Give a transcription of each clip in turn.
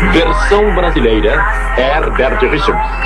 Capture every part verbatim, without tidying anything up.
Versão brasileira, Herbert Richards.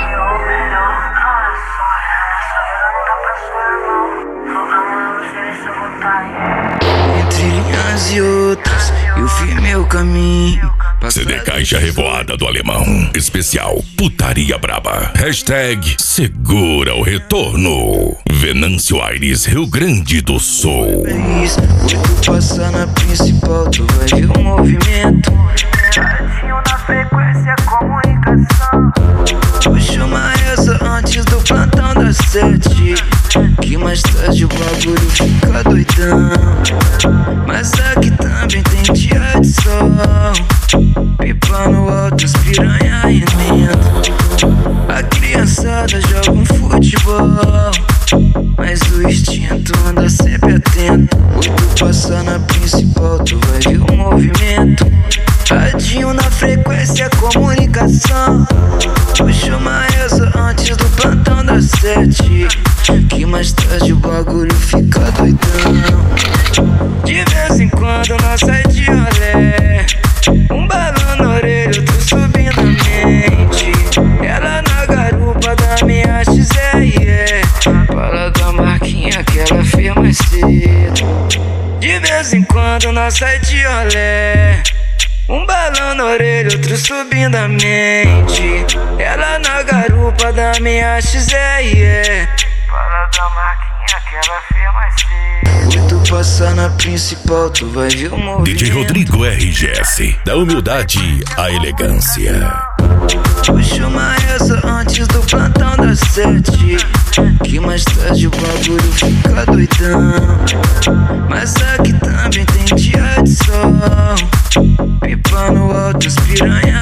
Entre linhas e outras, eu fiz meu caminho. C D Caixa Revoada do Alemão. Especial Putaria Braba. Hashtag Segura o Retorno. Venâncio Aires, Rio Grande do Sul. Hoje tu passa na principal, tu vai ver o movimento. Radinho na frequência, comunicação. Puxa uma essa antes do plantão das sete, que mais tarde o bagulho fica doidão. Mas aqui também tem dia de sol, pipa no alto, as piranha emenda. A criançada joga um futebol, mas o instinto anda sempre atento. Hoje tu passa na principal, tu vai ver o movimento. Radinho na frequência, comunicação. Puxa uma essa antes do plantão das sete, que mais tarde o bagulho fica doidão. De vez em quando nós sai de rolê, um balão na orelha, outro subindo a mente. Ela na garupa da minha X R E, fala da marquinha que ela fez mais cedo. De vez em quando nós sai de rolê, um balão na orelha, outro subindo a mente. Ela na garupa da minha X R E, fala da marquinha que ela fez mais cedo. Hoje tu passa na principal, tu vai ver o movimento. D J Rodrigo R G S, da humildade à elegância. Puxa uma essa antes do plantão das sete, que mais tarde o bagulho fica doidão. Mas aqui também tem dia de sol, pipa no alto, as piranha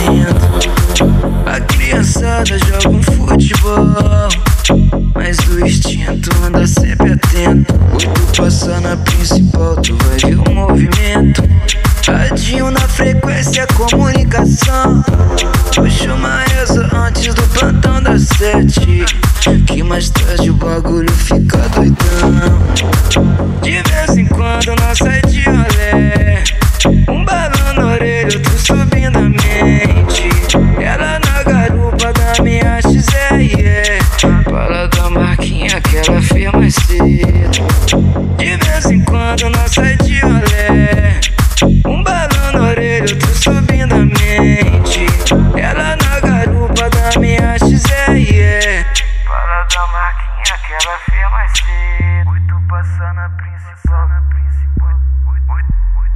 emenda. A criançada joga um futebol, mas o instinto anda sempre atento. Hoje tu passa na principal, tu vai ver o movimento. Radinho na frequência, comunicação. Puxa uma essa antes do plantão das sete, que mais tarde o bagulho fica doidão. De vez em quando nós sai de rolê, um balão na orelha, outro subindo a mente. Ela na garupa da minha X R E, fala da marquinha que ela fez mais cedo. De vez em quando nós sai de rolê, um balão na orelha, outro subindo a mente. Ela na garupa da minha X R E, fala da marquinha que ela fez mais cedo. Hoje tu passa na principal, na principal.